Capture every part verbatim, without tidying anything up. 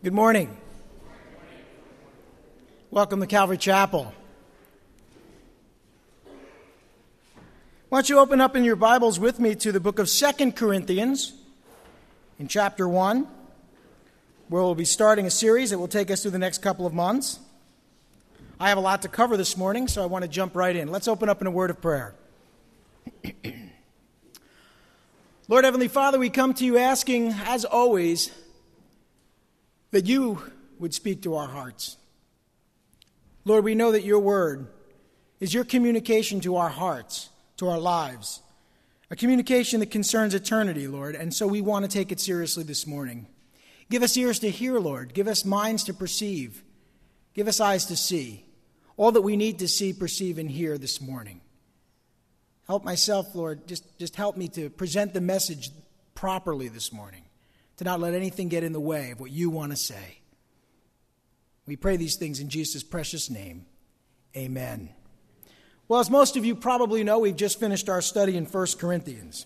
Good morning. Welcome to Calvary Chapel. Why don't you open up in your Bibles with me to the book of Second Corinthians in chapter one, where we'll be starting a series that will take us through the next couple of months. I have a lot to cover this morning, so I want to jump right in. Let's open up in a word of prayer. Lord Heavenly Father, we come to you asking, as always, that you would speak to our hearts. Lord, we know that your word is your communication to our hearts, to our lives, a communication that concerns eternity, Lord, and so we want to take it seriously this morning. Give us ears to hear, Lord. Give us minds to perceive. Give us eyes to see. All that we need to see, perceive, and hear this morning. Help myself, Lord. Just, just help me to present the message properly this morning, to not let anything get in the way of what you want to say. We pray these things in Jesus' precious name. Amen. Well, as most of you probably know, we've just finished our study in First Corinthians.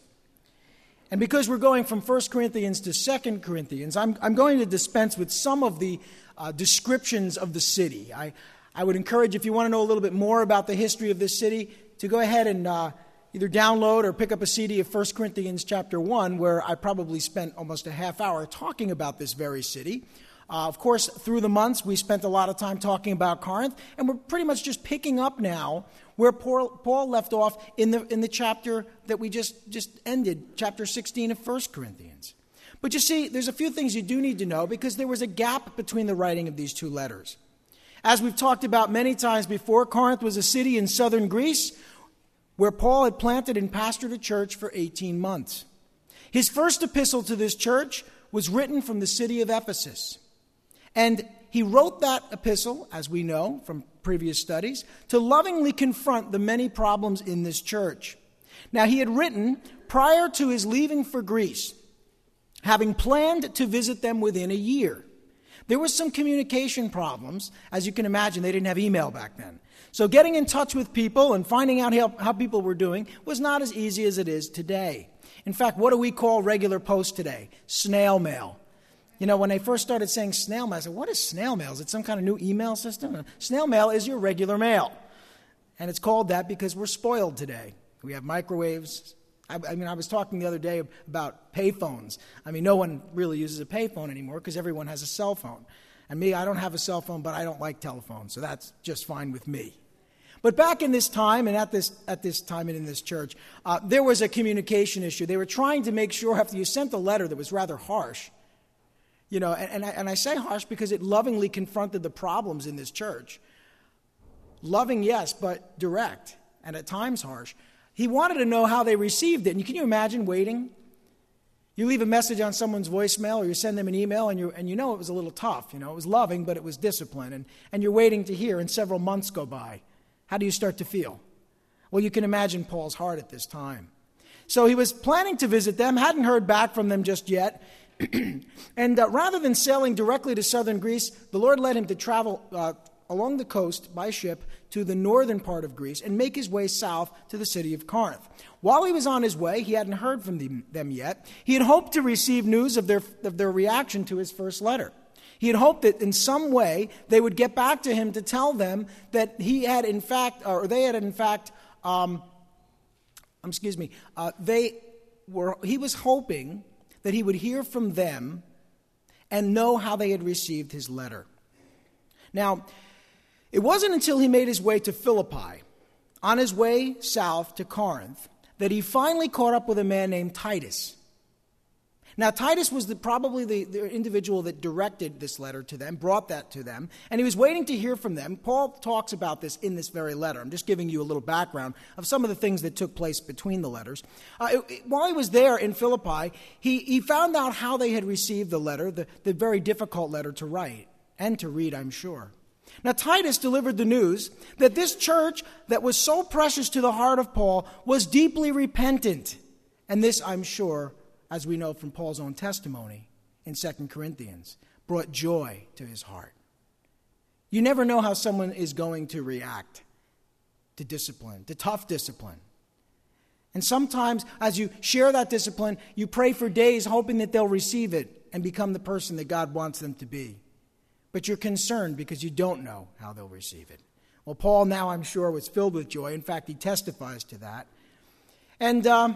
And because we're going from First Corinthians to Second Corinthians, I'm, I'm going to dispense with some of the uh, descriptions of the city. I, I would encourage, if you want to know a little bit more about the history of this city, to go ahead and uh, either download or pick up a C D of First Corinthians chapter one, where I probably spent almost a half hour talking about this very city. Uh, of course, through the months, we spent a lot of time talking about Corinth, and we're pretty much just picking up now where Paul, Paul left off in the in the chapter that we just, just ended, chapter sixteen of First Corinthians. But you see, there's a few things you do need to know, because there was a gap between the writing of these two letters. As we've talked about many times before, Corinth was a city in southern Greece where Paul had planted and pastored a church for eighteen months. His first epistle to this church was written from the city of Ephesus. And he wrote that epistle, as we know from previous studies, to lovingly confront the many problems in this church. Now, he had written prior to his leaving for Greece, having planned to visit them within a year. There was some communication problems. As you can imagine, they didn't have email back then. So getting in touch with people and finding out how, how people were doing was not as easy as it is today. In fact, what do we call regular post today? Snail mail. You know, when they first started saying snail mail, I said, what is snail mail? Is it some kind of new email system? Snail mail is your regular mail. And it's called that because we're spoiled today. We have microwaves. I, I mean, I was talking the other day about payphones. I mean, no one really uses a payphone anymore because everyone has a cell phone. And me, I don't have a cell phone, but I don't like telephones, so that's just fine with me. But back in this time, and at this at this time and in this church, uh, there was a communication issue. They were trying to make sure, after you sent a letter that was rather harsh, you know, and, and, I, and I say harsh because it lovingly confronted the problems in this church. Loving, yes, but direct, and at times harsh. He wanted to know how they received it. And can you imagine waiting? You leave a message on someone's voicemail, or you send them an email, and you and you know it was a little tough. You know, it was loving, but it was discipline. And, and you're waiting to hear, and several months go by. How do you start to feel? Well, you can imagine Paul's heart at this time. So he was planning to visit them, hadn't heard back from them just yet. and uh, rather than sailing directly to southern Greece, the Lord led him to travel uh, along the coast by ship to the northern part of Greece and make his way south to the city of Corinth. While he was on his way, he hadn't heard from them, them yet. He had hoped to receive news of their, of their reaction to his first letter. He had hoped that in some way they would get back to him to tell them that he had in fact, or they had in fact, um, excuse me, uh, they were. He was hoping that he would hear from them and know how they had received his letter. Now, it wasn't until he made his way to Philippi, on his way south to Corinth, that he finally caught up with a man named Titus. Now, Titus was the, probably the, the individual that directed this letter to them, brought that to them, and he was waiting to hear from them. Paul talks about this in this very letter. I'm just giving you a little background of some of the things that took place between the letters. Uh, it, it, while he was there in Philippi, he, he found out how they had received the letter, the, the very difficult letter to write and to read, I'm sure. Now, Titus delivered the news that this church that was so precious to the heart of Paul was deeply repentant. And this, I'm sure, as we know from Paul's own testimony in Second Corinthians, brought joy to his heart. You never know how someone is going to react to discipline, to tough discipline. And sometimes, as you share that discipline, you pray for days hoping that they'll receive it and become the person that God wants them to be. but you're concerned because you don't know how they'll receive it. Well, Paul now, I'm sure, was filled with joy. In fact, he testifies to that. And um,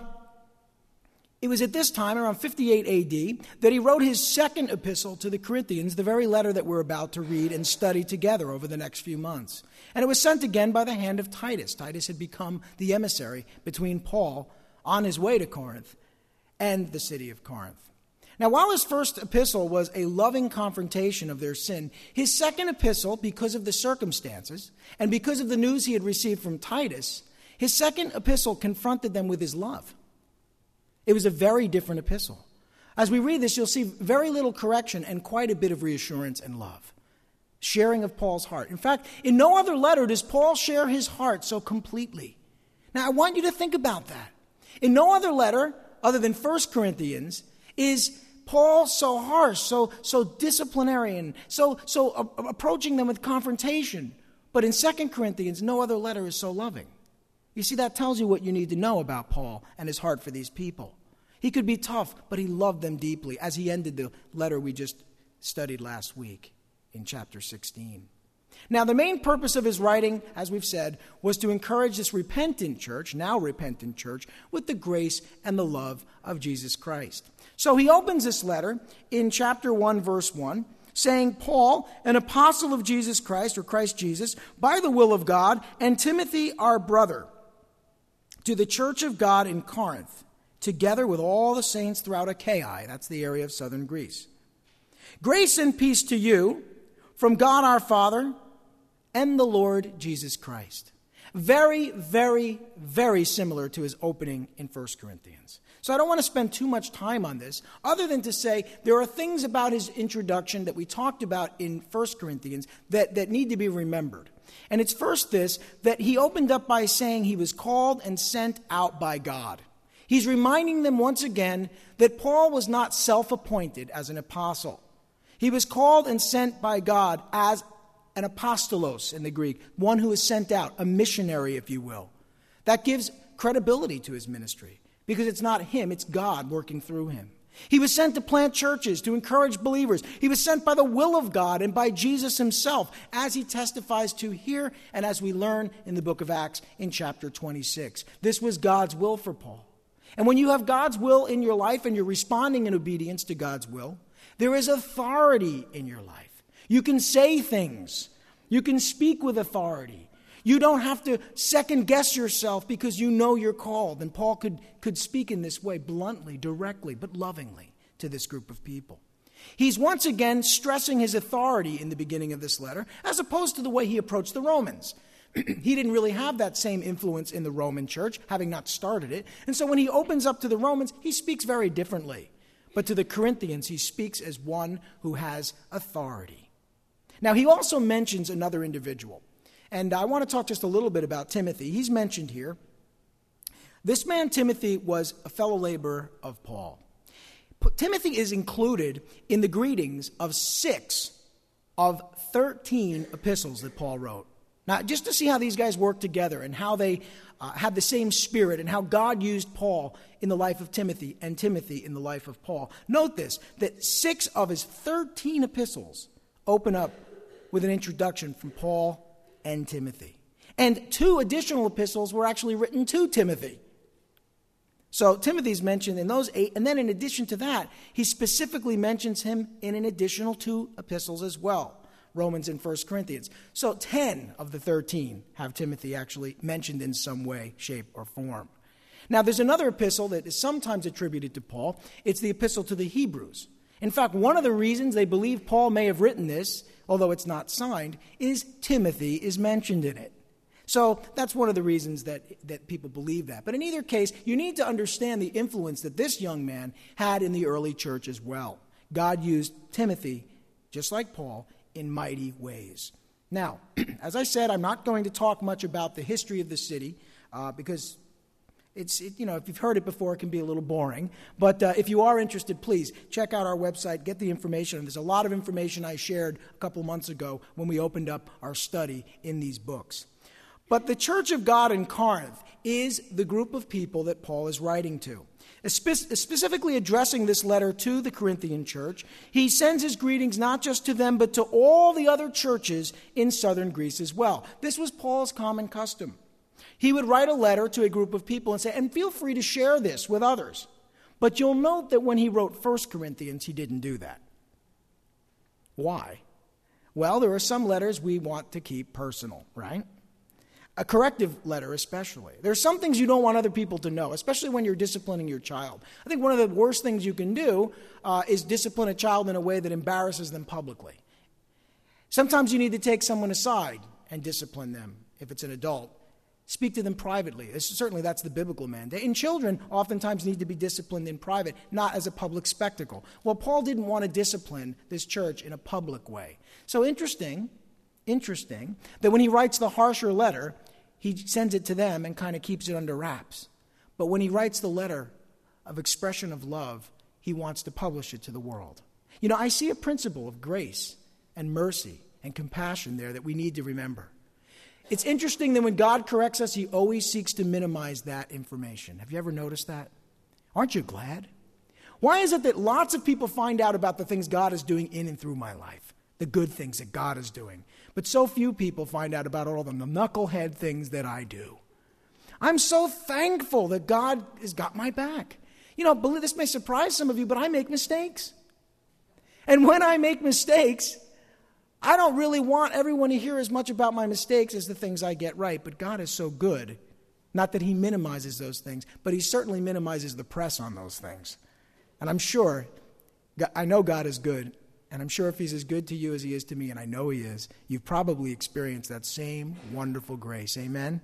it was at this time, around fifty-eight A D, that he wrote his second epistle to the Corinthians, the very letter that we're about to read and study together over the next few months. And it was sent again by the hand of Titus. Titus had become the emissary between Paul on his way to Corinth and the city of Corinth. Now, while his first epistle was a loving confrontation of their sin, his second epistle, because of the circumstances and because of the news he had received from Titus, his second epistle confronted them with his love. It was a very different epistle. As we read this, you'll see very little correction and quite a bit of reassurance and love. Sharing of Paul's heart. In fact, in no other letter does Paul share his heart so completely. Now, I want you to think about that. In no other letter, other than First Corinthians, is Paul so harsh, so so disciplinarian, so so uh, approaching them with confrontation. But in Second Corinthians, no other letter is so loving. You see, that tells you what you need to know about Paul and his heart for these people. He could be tough, but he loved them deeply, as he ended the letter we just studied last week in chapter sixteen. Now, the main purpose of his writing, as we've said, was to encourage this repentant church, now repentant church, with the grace and the love of Jesus Christ. So he opens this letter in chapter one, verse one, saying, Paul, an apostle of Jesus Christ, or Christ Jesus, by the will of God, and Timothy, our brother, to the church of God in Corinth, together with all the saints throughout Achaia, that's the area of southern Greece. Grace and peace to you from God our Father and the Lord Jesus Christ. Very, very, very similar to his opening in First Corinthians. So I don't want to spend too much time on this, other than to say there are things about his introduction that we talked about in First Corinthians that, that need to be remembered. And it's first this, that he opened up by saying he was called and sent out by God. He's reminding them once again that Paul was not self-appointed as an apostle. He was called and sent by God as an apostolos in the Greek, one who is sent out, a missionary, if you will. That gives credibility to his ministry because it's not him, it's God working through him. He was sent to plant churches, to encourage believers. He was sent by the will of God and by Jesus himself, as he testifies to here and as we learn in the book of Acts in chapter twenty-six. This was God's will for Paul. And when you have God's will in your life and you're responding in obedience to God's will, there is authority in your life. You can say things. You can speak with authority. You don't have to second guess yourself because you know you're called. And Paul could, could speak in this way bluntly, directly, but lovingly to this group of people. He's once again stressing his authority in the beginning of this letter, as opposed to the way he approached the Romans. He didn't really have that same influence in the Roman church, having not started it. And so when he opens up to the Romans, he speaks very differently. But to the Corinthians, he speaks as one who has authority. Now, he also mentions another individual. And I want to talk just a little bit about Timothy. He's mentioned here. This man, Timothy, was a fellow laborer of Paul. Timothy is included in the greetings of six of thirteen epistles that Paul wrote. Now, just to see how these guys work together and how they uh, have the same spirit and how God used Paul in the life of Timothy and Timothy in the life of Paul. Note this, that six of his thirteen epistles open up with an introduction from Paul and Timothy. And two additional epistles were actually written to Timothy. So Timothy's mentioned in those eight, and then in addition to that, he specifically mentions him in an additional two epistles as well, Romans and First Corinthians. So ten of the thirteen have Timothy actually mentioned in some way, shape, or form. Now, there's another epistle that is sometimes attributed to Paul. It's the epistle to the Hebrews. In fact, one of the reasons they believe Paul may have written this, although it's not signed, is Timothy is mentioned in it. So that's one of the reasons that, that people believe that. But in either case, you need to understand the influence that this young man had in the early church as well. God used Timothy, just like Paul, in mighty ways. Now, as I said, I'm not going to talk much about the history of the city uh, because It's, it, you know, if you've heard it before, it can be a little boring. But uh, if you are interested, please check out our website, get the information. And there's a lot of information I shared a couple months ago when we opened up our study in these books. But the church of God in Corinth is the group of people that Paul is writing to. Spe- specifically addressing this letter to the Corinthian church, he sends his greetings not just to them, but to all the other churches in southern Greece as well. This was Paul's common custom. He would write a letter to a group of people and say, and feel free to share this with others. But you'll note that when he wrote First Corinthians, he didn't do that. Why? Well, there are some letters we want to keep personal, right? A corrective letter especially. There are some things you don't want other people to know, especially when you're disciplining your child. I think one of the worst things you can do uh, is discipline a child in a way that embarrasses them publicly. Sometimes you need to take someone aside and discipline them if it's an adult. Speak to them privately. This, certainly that's the biblical mandate. And children oftentimes need to be disciplined in private, not as a public spectacle. Well, Paul didn't want to discipline this church in a public way. So interesting, interesting, that when he writes the harsher letter, he sends it to them and kind of keeps it under wraps. But when he writes the letter of expression of love, he wants to publish it to the world. You know, I see a principle of grace and mercy and compassion there that we need to remember. It's interesting that when God corrects us, he always seeks to minimize that information. Have you ever noticed that? Aren't you glad? Why is it that lots of people find out about the things God is doing in and through my life, the good things that God is doing, but so few people find out about all the knucklehead things that I do? I'm so thankful that God has got my back. You know, this may surprise some of you, but I make mistakes. And when I make mistakes, I don't really want everyone to hear as much about my mistakes as the things I get right, but God is so good. Not that he minimizes those things, but he certainly minimizes the press on those things. And I'm sure, I know God is good, and I'm sure if he's as good to you as he is to me, and I know he is, you've probably experienced that same wonderful grace. Amen?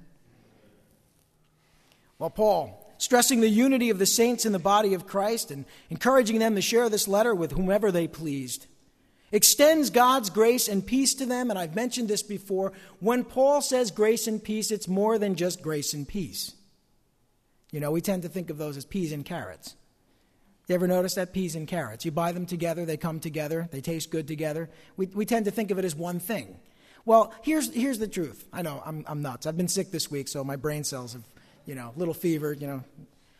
Well, Paul, stressing the unity of the saints in the body of Christ and encouraging them to share this letter with whomever they pleased, extends God's grace and peace to them. And I've mentioned this before. When Paul says grace and peace, it's more than just grace and peace. You know, we tend to think of those as peas and carrots. You ever notice that? Peas and carrots. You buy them together, they come together, they taste good together. We we tend to think of it as one thing. Well, here's here's the truth. I know, I'm I'm nuts. I've been sick this week, so my brain cells have, you know, a little fever, you know.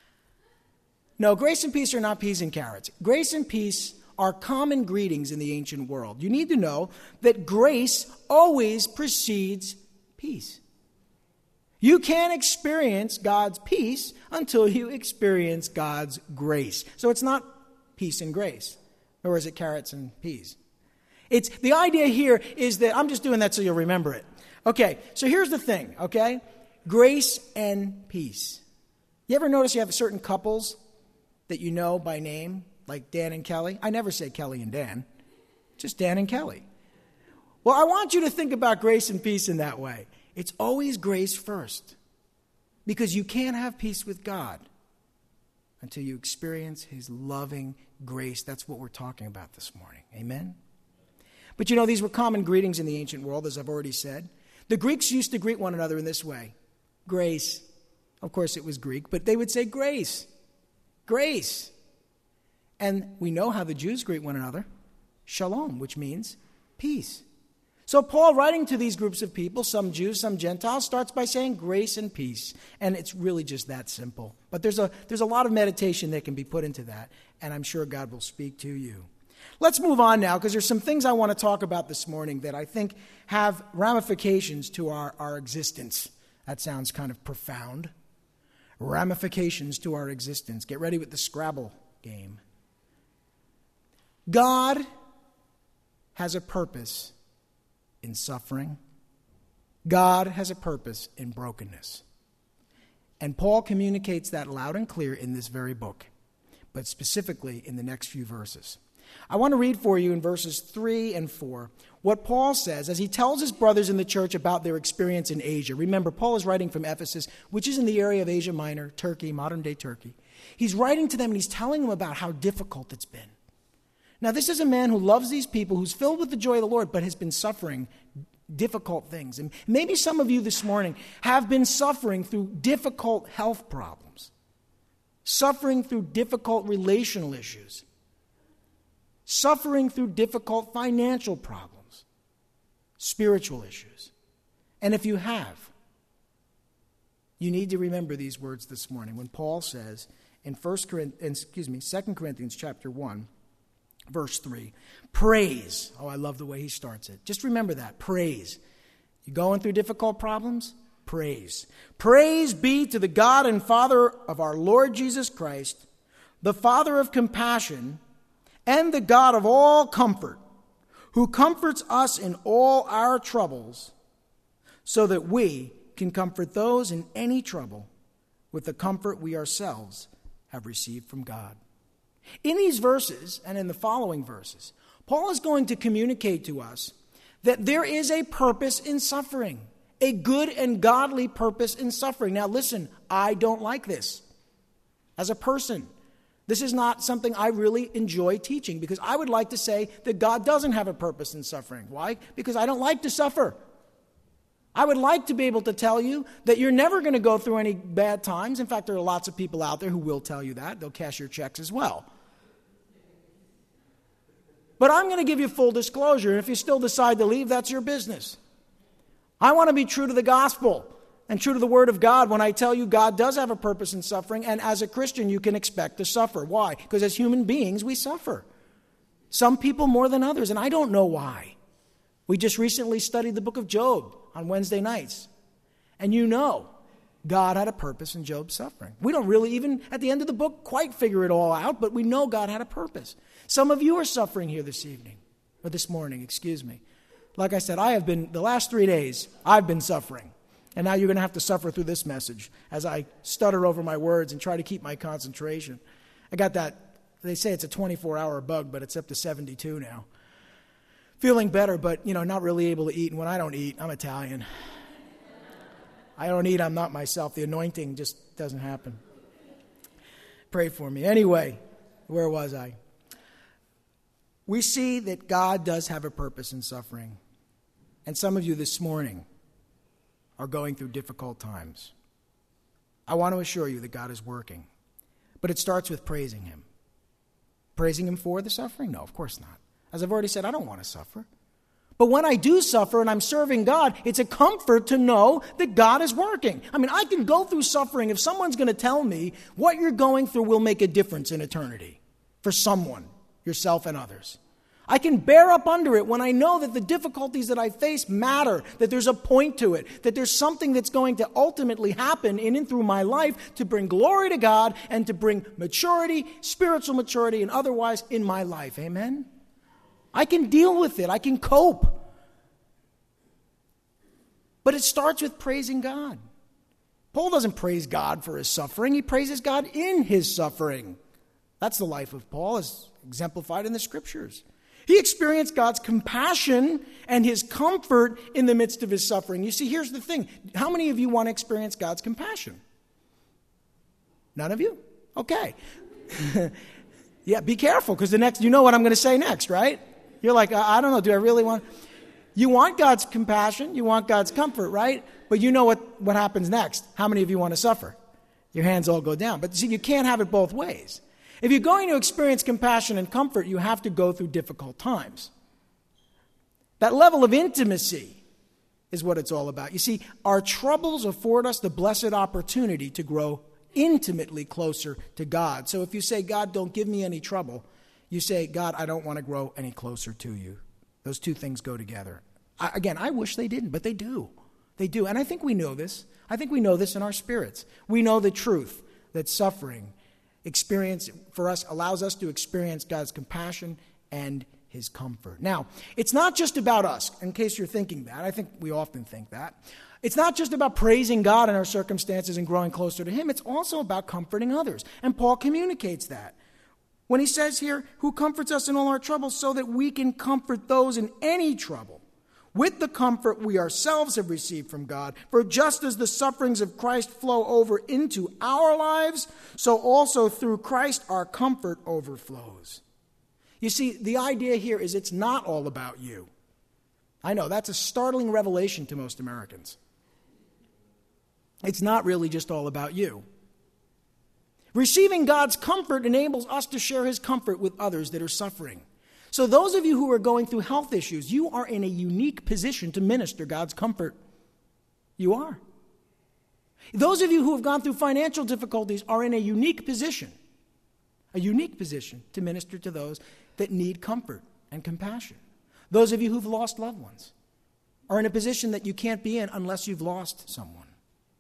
No, grace and peace are not peas and carrots. Grace and peace are common greetings in the ancient world. You need to know that grace always precedes peace. You can't experience God's peace until you experience God's grace. So it's not peace and grace, nor is it carrots and peas. It's the idea here is that I'm just doing that so you'll remember it. Okay, so here's the thing, okay? Grace and peace. You ever notice you have certain couples that you know by name? Like Dan and Kelly. I never say Kelly and Dan, just Dan and Kelly. Well, I want you to think about grace and peace in that way. It's always grace first, because you can't have peace with God until you experience his loving grace. That's what we're talking about this morning. Amen? But you know, these were common greetings in the ancient world, as I've already said. The Greeks used to greet one another in this way. Grace. Of course, it was Greek, but they would say grace. Grace. And we know how the Jews greet one another. Shalom, which means peace. So Paul, writing to these groups of people, some Jews, some Gentiles, starts by saying grace and peace. And it's really just that simple. But there's a, there's a lot of meditation that can be put into that. And I'm sure God will speak to you. Let's move on now, because there's some things I want to talk about this morning that I think have ramifications to our, our existence. That sounds kind of profound. Ramifications to our existence. Get ready with the Scrabble game. God has a purpose in suffering. God has a purpose in brokenness. And Paul communicates that loud and clear in this very book, but specifically in the next few verses. I want to read for you in verses three and four what Paul says as he tells his brothers in the church about their experience in Asia. Remember, Paul is writing from Ephesus, which is in the area of Asia Minor, Turkey, modern-day Turkey. He's writing to them and he's telling them about how difficult it's been. Now, this is a man who loves these people, who's filled with the joy of the Lord, but has been suffering difficult things. And maybe some of you this morning have been suffering through difficult health problems, suffering through difficult relational issues, suffering through difficult financial problems, spiritual issues. And if you have, You need to remember these words this morning when Paul says in First Corinthians, excuse me, Second Corinthians chapter one, verse three, praise. Oh, I love the way he starts it. Just remember that, praise. You going through difficult problems? Praise. Praise be to the God and Father of our Lord Jesus Christ, the Father of compassion and the God of all comfort, who comforts us in all our troubles, so that we can comfort those in any trouble with the comfort we ourselves have received from God. In these verses and in the following verses, Paul is going to communicate to us that there is a purpose in suffering, a good and godly purpose in suffering. Now listen, I don't like this as a person. This is not something I really enjoy teaching, because I would like to say that God doesn't have a purpose in suffering. Why? Because I don't like to suffer. I would like to be able to tell you that you're never going to go through any bad times. In fact, there are lots of people out there who will tell you that. They'll cash your checks as well. But I'm going to give you full disclosure, and if you still decide to leave, that's your business. I want to be true to the gospel and true to the Word of God when I tell you God does have a purpose in suffering, and as a Christian, you can expect to suffer. Why? Because as human beings, we suffer. Some people more than others, and I don't know why. We just recently studied the book of Job on Wednesday nights. And you know, God had a purpose in Job's suffering. We don't really even, at the end of the book, quite figure it all out, but we know God had a purpose. Some of you are suffering here this evening, or this morning, excuse me. Like I said, I have been, the last three days, I've been suffering. And now you're going to have to suffer through this message as I stutter over my words and try to keep my concentration. I got that, they say it's a twenty-four hour bug, but it's up to seventy-two now. Feeling better, but, you know, not really able to eat. And when I don't eat, I'm Italian. I don't eat, I'm not myself. The anointing just doesn't happen. Pray for me. Anyway, where was I? We see that God does have a purpose in suffering. And some of you this morning are going through difficult times. I want to assure you that God is working. But it starts with praising Him. Praising Him for the suffering? No, of course not. As I've already said, I don't want to suffer. But when I do suffer and I'm serving God, it's a comfort to know that God is working. I mean, I can go through suffering if someone's going to tell me what you're going through will make a difference in eternity for someone, yourself and others. I can bear up under it when I know that the difficulties that I face matter, that there's a point to it, that there's something that's going to ultimately happen in and through my life to bring glory to God and to bring maturity, spiritual maturity, and otherwise in my life. Amen? I can deal with it. I can cope. But it starts with praising God. Paul doesn't praise God for his suffering. He praises God in his suffering. That's the life of Paul, as exemplified in the Scriptures. He experienced God's compassion and his comfort in the midst of his suffering. You see, here's the thing. How many of you want to experience God's compassion? None of you? Okay. Yeah, be careful, because the next, you know what I'm going to say next, right? You're like, I don't know, do I really want... You want God's compassion, you want God's comfort, right? But you know what, what happens next. How many of you want to suffer? Your hands all go down. But see, you can't have it both ways. If you're going to experience compassion and comfort, you have to go through difficult times. That level of intimacy is what it's all about. You see, our troubles afford us the blessed opportunity to grow intimately closer to God. So if you say, God, don't give me any trouble, you say, God, I don't want to grow any closer to you. Those two things go together. I, again, I wish they didn't, but they do. They do. And I think we know this. I think we know this in our spirits. We know the truth that suffering experience for us allows us to experience God's compassion and his comfort. Now, it's not just about us, in case you're thinking that. I think we often think that. It's not just about praising God in our circumstances and growing closer to him. It's also about comforting others. And Paul communicates that when he says here, who comforts us in all our troubles so that we can comfort those in any trouble with the comfort we ourselves have received from God. For just as the sufferings of Christ flow over into our lives, so also through Christ our comfort overflows. You see, the idea here is it's not all about you. I know, that's a startling revelation to most Americans. It's not really just all about you. Receiving God's comfort enables us to share his comfort with others that are suffering. So those of you who are going through health issues, you are in a unique position to minister God's comfort. You are. Those of you who have gone through financial difficulties are in a unique position, a unique position to minister to those that need comfort and compassion. Those of you who've lost loved ones are in a position that you can't be in unless you've lost someone.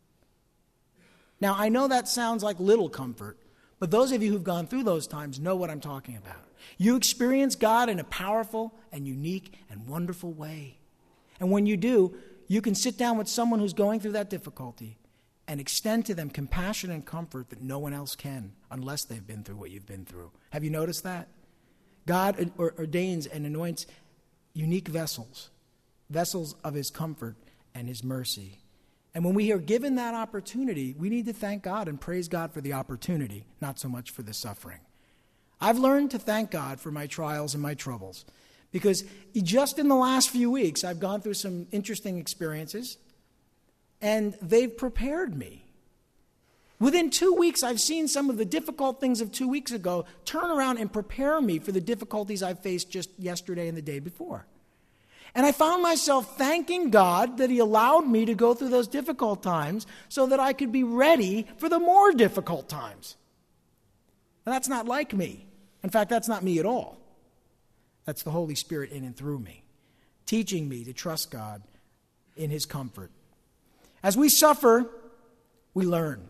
Now, I know that sounds like little comfort, but those of you who've gone through those times know what I'm talking about. You experience God in a powerful and unique and wonderful way. And when you do, you can sit down with someone who's going through that difficulty and extend to them compassion and comfort that no one else can unless they've been through what you've been through. Have you noticed that? God ordains and anoints unique vessels, vessels of his comfort and his mercy. And when we are given that opportunity, we need to thank God and praise God for the opportunity, not so much for the suffering. I've learned to thank God for my trials and my troubles because just in the last few weeks, I've gone through some interesting experiences, and they've prepared me. Within two weeks, I've seen some of the difficult things of two weeks ago turn around and prepare me for the difficulties I faced just yesterday and the day before. And I found myself thanking God that he allowed me to go through those difficult times so that I could be ready for the more difficult times. And that's not like me. In fact, that's not me at all. That's the Holy Spirit in and through me, teaching me to trust God in his comfort. As we suffer, we learn.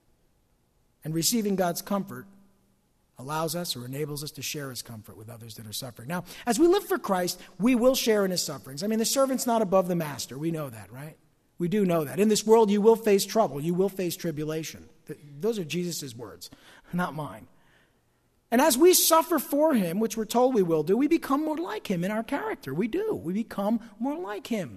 And receiving God's comfort allows us or enables us to share his comfort with others that are suffering. Now, as we live for Christ, we will share in his sufferings. I mean, the servant's not above the master. We know that, right? We do know that. In this world, you will face trouble. You will face tribulation. Those are Jesus' words, not mine. And as we suffer for him, which we're told we will do, we become more like him in our character. We do. We become more like him.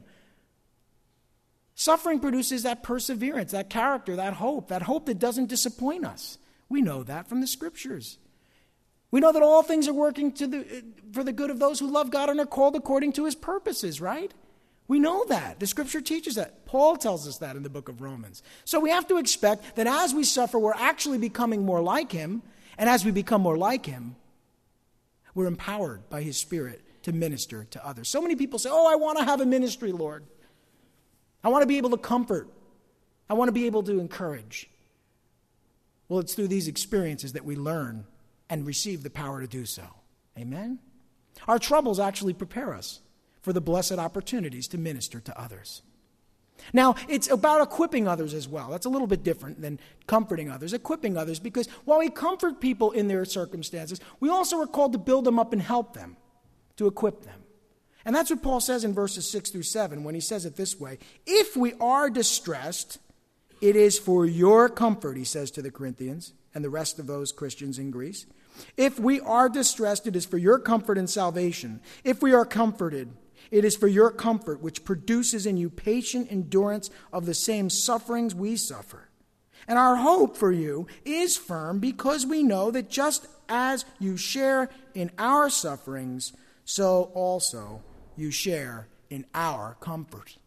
Suffering produces that perseverance, that character, that hope, that hope that doesn't disappoint us. We know that from the scriptures. We know that all things are working to the, for the good of those who love God and are called according to his purposes, right? We know that. The scripture teaches that. Paul tells us that in the book of Romans. So we have to expect that as we suffer, we're actually becoming more like him. And as we become more like him, we're empowered by his Spirit to minister to others. So many people say, oh, I want to have a ministry, Lord. I want to be able to comfort. I want to be able to encourage. Well, it's through these experiences that we learn and receive the power to do so. Amen? Our troubles actually prepare us for the blessed opportunities to minister to others. Now, it's about equipping others as well. That's a little bit different than comforting others. Equipping others, because while we comfort people in their circumstances, we also are called to build them up and help them, to equip them. And that's what Paul says in verses six through seven when he says it this way. If we are distressed, it is for your comfort, he says to the Corinthians and the rest of those Christians in Greece. If we are distressed, it is for your comfort and salvation. If we are comforted, it is for your comfort, which produces in you patient endurance of the same sufferings we suffer. And our hope for you is firm because we know that just as you share in our sufferings, so also you share in our comfort.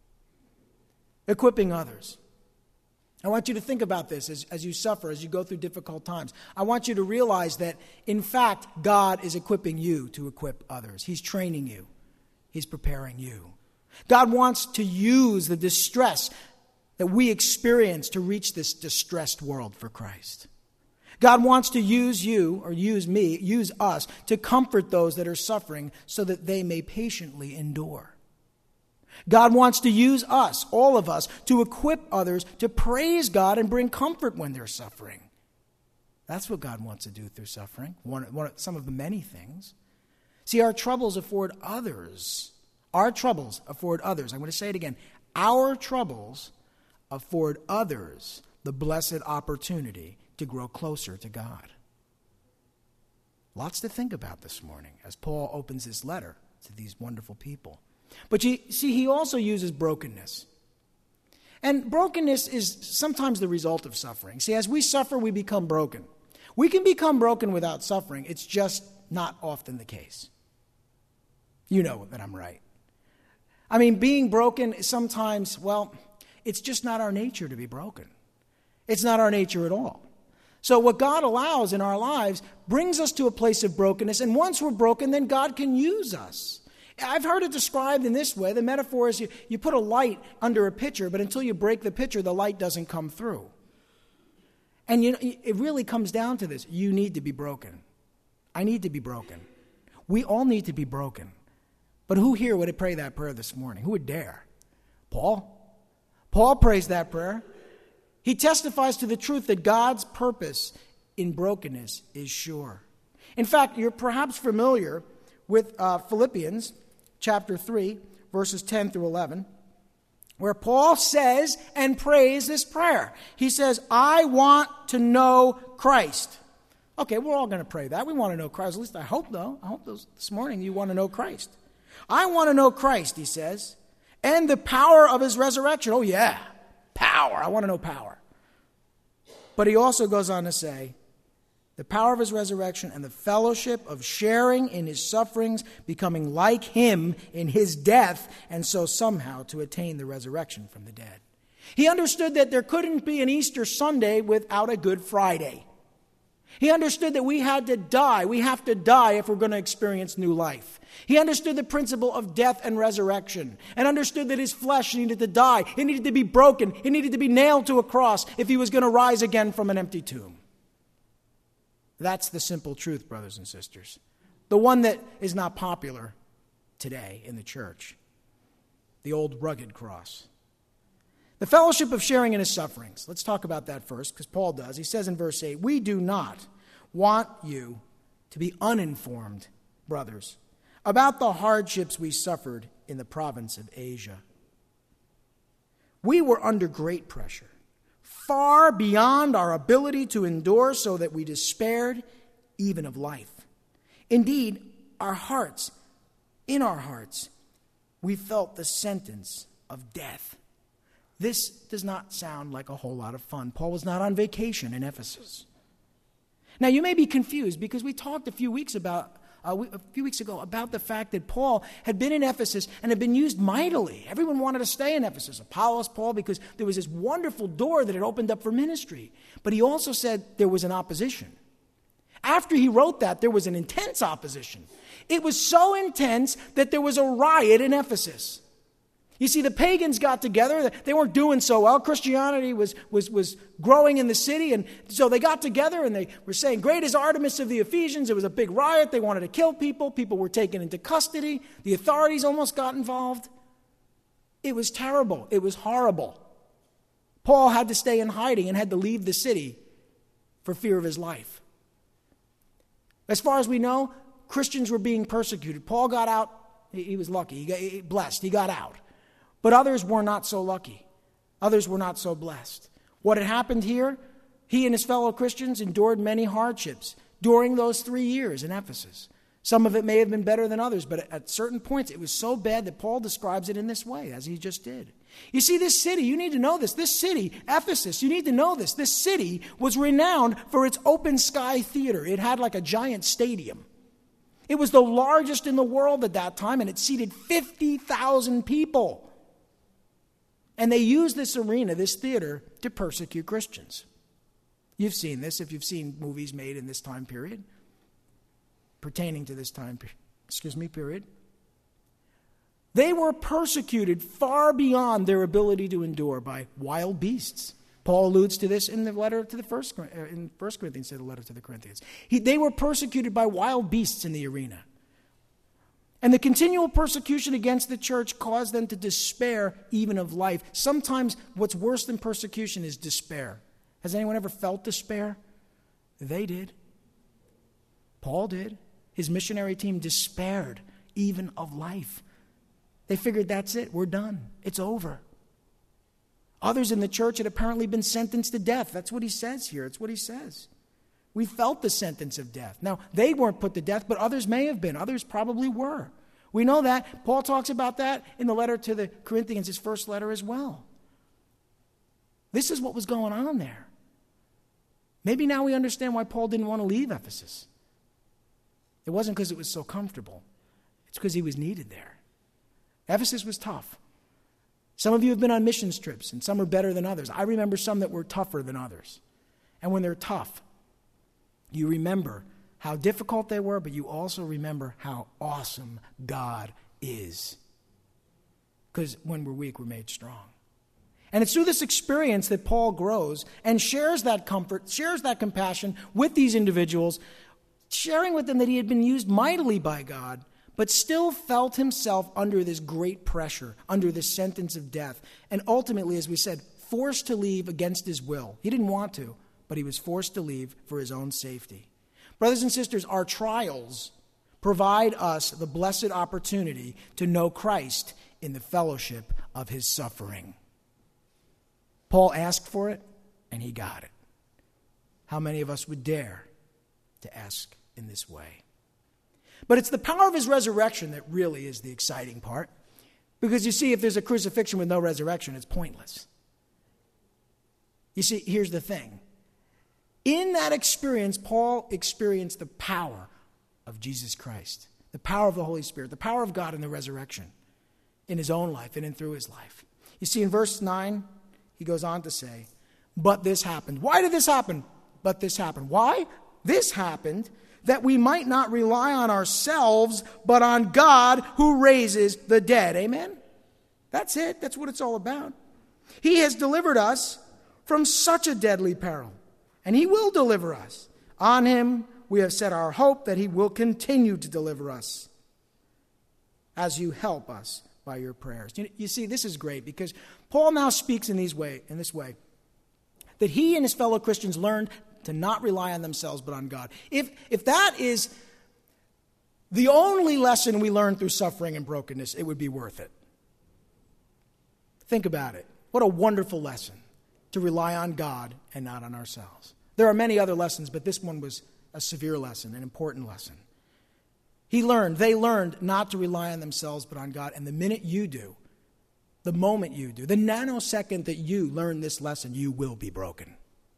Equipping others. I want you to think about this as, as you suffer, as you go through difficult times. I want you to realize that, in fact, God is equipping you to equip others. He's training you. He's preparing you. God wants to use the distress that we experience to reach this distressed world for Christ. God wants to use you, or use me, use us, to comfort those that are suffering so that they may patiently endure. God wants to use us, all of us, to equip others to praise God and bring comfort when they're suffering. That's what God wants to do through suffering, one, one, some of the many things. See, our troubles afford others. Our troubles afford others. I'm going to say it again. Our troubles afford others the blessed opportunity to grow closer to God. Lots to think about this morning as Paul opens his letter to these wonderful people. But you see, he also uses brokenness. And brokenness is sometimes the result of suffering. See, as we suffer, we become broken. We can become broken without suffering. It's just not often the case. You know that I'm right. I mean, being broken is sometimes, well, it's just not our nature to be broken. It's not our nature at all. So what God allows in our lives brings us to a place of brokenness. And once we're broken, then God can use us. I've heard it described in this way. The metaphor is you, you put a light under a pitcher, but until you break the pitcher, the light doesn't come through. And you know, it really comes down to this. You need to be broken. I need to be broken. We all need to be broken. But who here would pray that prayer this morning? Who would dare? Paul. Paul prays that prayer. He testifies to the truth that God's purpose in brokenness is sure. In fact, you're perhaps familiar with uh, Philippians chapter three, verses ten through eleven, where Paul says and prays this prayer. He says, I want to know Christ. Okay, we're all going to pray that. We want to know Christ. At least I hope, though. I hope those, this morning you want to know Christ. I want to know Christ, he says, and the power of his resurrection. Oh, yeah, power. I want to know power. But he also goes on to say, the power of his resurrection and the fellowship of sharing in his sufferings, becoming like him in his death, and so somehow to attain the resurrection from the dead. He understood that there couldn't be an Easter Sunday without a Good Friday. He understood that we had to die. We have to die if we're going to experience new life. He understood the principle of death and resurrection and understood that his flesh needed to die. It needed to be broken. It needed to be nailed to a cross if he was going to rise again from an empty tomb. That's the simple truth, brothers and sisters. The one that is not popular today in the church. The old rugged cross. The fellowship of sharing in his sufferings. Let's talk about that first, because Paul does. He says in verse eight, we do not want you to be uninformed, brothers, about the hardships we suffered in the province of Asia. We were under great pressure, far beyond our ability to endure, so that we despaired even of life. Indeed, our hearts, in our hearts, we felt the sentence of death. This does not sound like a whole lot of fun. Paul was not on vacation in Ephesus. Now, you may be confused because we talked a few weeks about uh, a few weeks ago about the fact that Paul had been in Ephesus and had been used mightily. Everyone wanted to stay in Ephesus. Apollos, Paul, because there was this wonderful door that had opened up for ministry. But he also said there was an opposition. After he wrote that, there was an intense opposition. It was so intense that there was a riot in Ephesus. You see, the pagans got together. They weren't doing so well. Christianity was, was, was growing in the city. And so they got together and they were saying, great is Artemis of the Ephesians. It was a big riot. They wanted to kill people. People were taken into custody. The authorities almost got involved. It was terrible. It was horrible. Paul had to stay in hiding and had to leave the city for fear of his life. As far as we know, Christians were being persecuted. Paul got out. He, he was lucky. He got he, blessed. He got out. But others were not so lucky. Others were not so blessed. What had happened here, he and his fellow Christians endured many hardships during those three years in Ephesus. Some of it may have been better than others, but at certain points it was so bad that Paul describes it in this way, as he just did. You see, this city, you need to know this. This city, Ephesus, you need to know this. This city was renowned for its open sky theater. It had like a giant stadium. It was the largest in the world at that time, and it seated fifty thousand people. And they used this arena, this theater, to persecute Christians. You've seen this if you've seen movies made in this time period, pertaining to this time, excuse me, period. They were persecuted far beyond their ability to endure by wild beasts. Paul alludes to this in the letter to the first in First Corinthians, the letter to the Corinthians. He, they were persecuted by wild beasts in the arena. And the continual persecution against the church caused them to despair even of life. Sometimes what's worse than persecution is despair. Has anyone ever felt despair? They did. Paul did. His missionary team despaired even of life. They figured that's it. We're done. It's over. Others in the church had apparently been sentenced to death. That's what he says here. It's what he says. We felt the sentence of death. Now, they weren't put to death, but others may have been. Others probably were. We know that. Paul talks about that in the letter to the Corinthians, his first letter as well. This is what was going on there. Maybe now we understand why Paul didn't want to leave Ephesus. It wasn't because it was so comfortable. It's because he was needed there. Ephesus was tough. Some of you have been on missions trips, and some are better than others. I remember some that were tougher than others. And when they're tough, you remember how difficult they were, but you also remember how awesome God is. Because when we're weak, we're made strong. And it's through this experience that Paul grows and shares that comfort, shares that compassion with these individuals, sharing with them that he had been used mightily by God, but still felt himself under this great pressure, under this sentence of death, and ultimately, as we said, forced to leave against his will. He didn't want to, but he was forced to leave for his own safety. Brothers and sisters, our trials provide us the blessed opportunity to know Christ in the fellowship of his suffering. Paul asked for it, and he got it. How many of us would dare to ask in this way? But it's the power of his resurrection that really is the exciting part. Because you see, if there's a crucifixion with no resurrection, it's pointless. You see, here's the thing. In that experience, Paul experienced the power of Jesus Christ, the power of the Holy Spirit, the power of God in the resurrection in his own life and in through his life. You see, in verse nine, he goes on to say, but this happened. Why did this happen? But this happened. Why? This happened that we might not rely on ourselves, but on God who raises the dead. Amen? That's it. That's what it's all about. He has delivered us from such a deadly peril, and he will deliver us. On him we have set our hope that he will continue to deliver us as you help us by your prayers. You, you see, this is great because Paul now speaks in, these way, in this way, that he and his fellow Christians learned to not rely on themselves but on God. If, if that is the only lesson we learn through suffering and brokenness, it would be worth it. Think about it. What a wonderful lesson to rely on God and not on ourselves. There are many other lessons, but this one was a severe lesson, an important lesson. He learned, they learned not to rely on themselves but on God. And the minute you do, the moment you do, the nanosecond that you learn this lesson, you will be broken.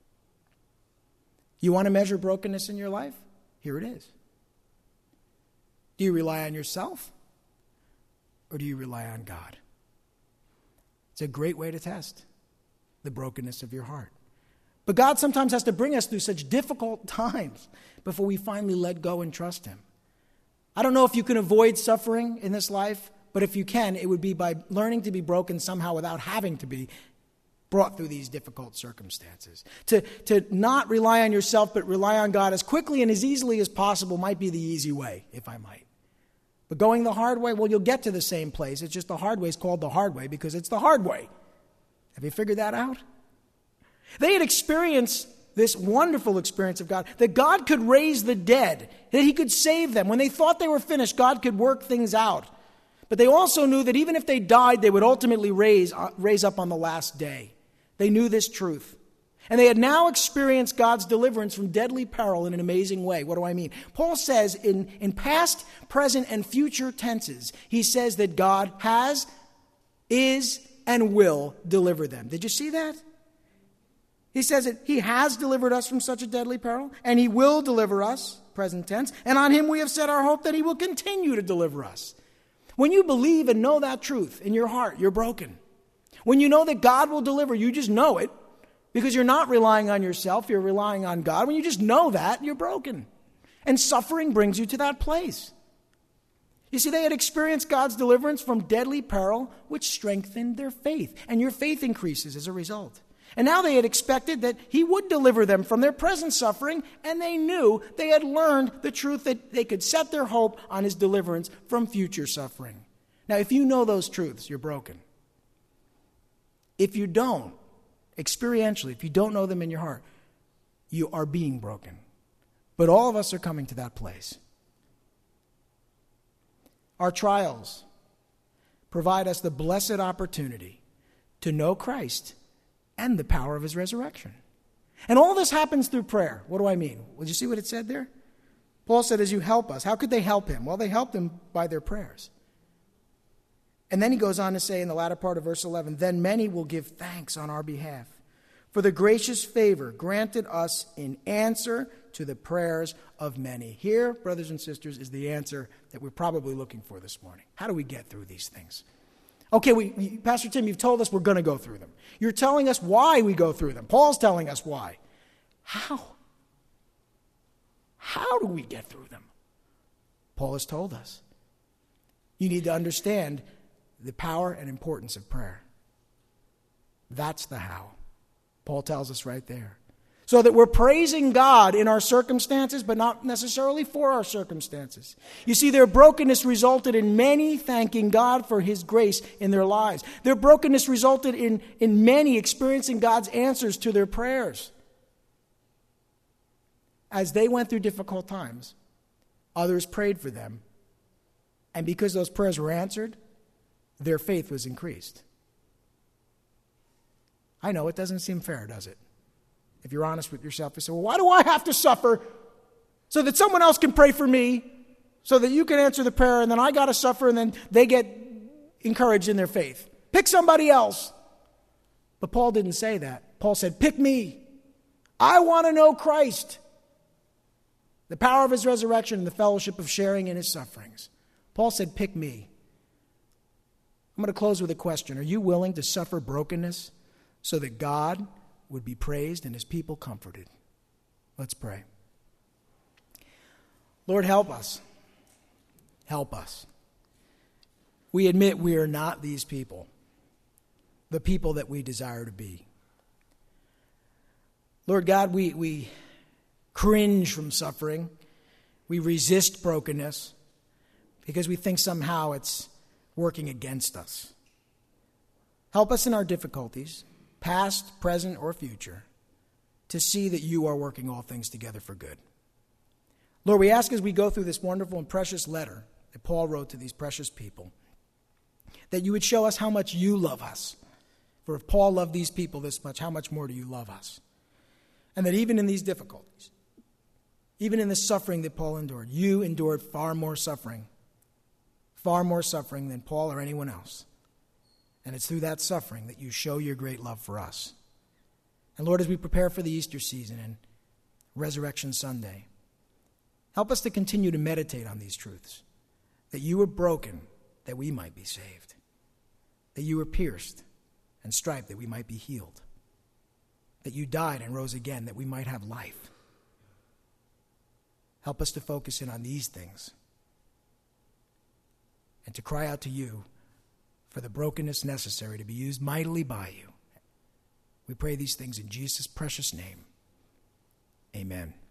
You want to measure brokenness in your life? Here it is. Do you rely on yourself or do you rely on God? It's a great way to test the brokenness of your heart. But God sometimes has to bring us through such difficult times before we finally let go and trust him. I don't know if you can avoid suffering in this life, but if you can, it would be by learning to be broken somehow without having to be brought through these difficult circumstances. To, to not rely on yourself, but rely on God as quickly and as easily as possible might be the easy way, if I might. But going the hard way, well, you'll get to the same place. It's just the hard way is called the hard way because it's the hard way. Have you figured that out? They had experienced this wonderful experience of God, that God could raise the dead, that he could save them. When they thought they were finished, God could work things out. But they also knew that even if they died, they would ultimately raise, uh, raise up on the last day. They knew this truth. And they had now experienced God's deliverance from deadly peril in an amazing way. What do I mean? Paul says in, in past, present, and future tenses, he says that God has, is, and will deliver them. Did you see that? He says that he has delivered us from such a deadly peril, and he will deliver us, present tense, and on him we have set our hope that he will continue to deliver us. When you believe and know that truth in your heart, you're broken. When you know that God will deliver, you just know it, because you're not relying on yourself, you're relying on God. When you just know that, you're broken. And suffering brings you to that place. You see, they had experienced God's deliverance from deadly peril, which strengthened their faith, and your faith increases as a result. And now they had expected that he would deliver them from their present suffering, and they knew they had learned the truth that they could set their hope on his deliverance from future suffering. Now, if you know those truths, you're broken. If you don't, experientially, if you don't know them in your heart, you are being broken. But all of us are coming to that place. Our trials provide us the blessed opportunity to know Christ and the power of his resurrection. And all this happens through prayer. What do I mean? Well, did you see what it said there? Paul said, as you help us. How could they help him? Well, they helped him by their prayers. And then he goes on to say in the latter part of verse eleven, then many will give thanks on our behalf for the gracious favor granted us in answer to the prayers of many. Here, brothers and sisters, is the answer that we're probably looking for this morning. How do we get through these things? Okay, we, we, Pastor Tim, you've told us we're going to go through them. You're telling us why we go through them. Paul's telling us why. How? How do we get through them? Paul has told us. You need to understand the power and importance of prayer. That's the how. Paul tells us right there. So that we're praising God in our circumstances, but not necessarily for our circumstances. You see, their brokenness resulted in many thanking God for his grace in their lives. Their brokenness resulted in, in many experiencing God's answers to their prayers. As they went through difficult times, others prayed for them. And because those prayers were answered, their faith was increased. I know it doesn't seem fair, does it? If you're honest with yourself, you say, well, why do I have to suffer so that someone else can pray for me, so that you can answer the prayer, and then I got to suffer, and then they get encouraged in their faith? Pick somebody else. But Paul didn't say that. Paul said, pick me. I want to know Christ, the power of his resurrection and the fellowship of sharing in his sufferings. Paul said, pick me. I'm going to close with a question. Are you willing to suffer brokenness so that God would be praised and his people comforted? Let's pray. Lord, help us. Help us. We admit we are not these people, the people that we desire to be. Lord God, we, we cringe from suffering. We resist brokenness because we think somehow it's working against us. Help us in our difficulties, past, present, or future, to see that you are working all things together for good. Lord, we ask as we go through this wonderful and precious letter that Paul wrote to these precious people, that you would show us how much you love us. For if Paul loved these people this much, how much more do you love us? And that even in these difficulties, even in the suffering that Paul endured, you endured far more suffering, far more suffering than Paul or anyone else. And it's through that suffering that you show your great love for us. And Lord, as we prepare for the Easter season and Resurrection Sunday, help us to continue to meditate on these truths, that you were broken that we might be saved, that you were pierced and striped that we might be healed, that you died and rose again that we might have life. Help us to focus in on these things and to cry out to you for the brokenness necessary to be used mightily by you. We pray these things in Jesus' precious name. Amen.